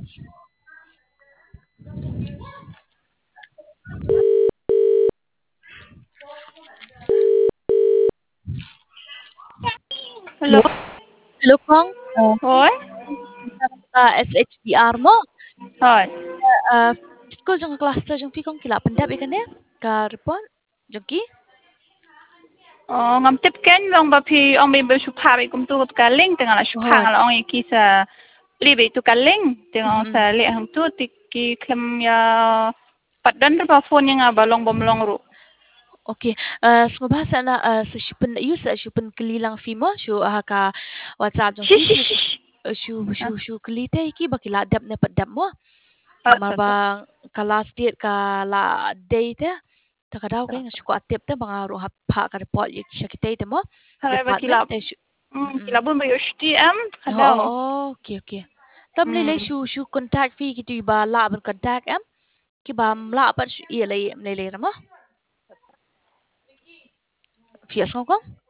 Hello. Hello Kong. Hoy. SHBR mo. Hoy. Ko jong cluster jong pi kong kila pendap ikan dia. Karpon. Jongki. Ngam tip ken long ba phi ong be su pha be kum tu ka ling teng ala su phang ala ong ki sa li be tu ka ling teng ong sa le hang tu ti ki klem ya padan ba phone yang ba long bom long ru. Okay. Semua bahasa na sa shupen use sa shupen kelilang fimo shu ka WhatsApp jong ki shu kelite iki bakila dap ne padap mo. Marbang kelas dia kala date takadaw kay nga shuko atip te mga ruha pa ka report yung syakitay te mo. Harai ba Department kilab. Kilabun ba yosh TM hadaw. Okay. Tam nilay shu contact fee gitu ba laban contact em. Kiba mla pa iya lay nilay na mo. Fias ko kong?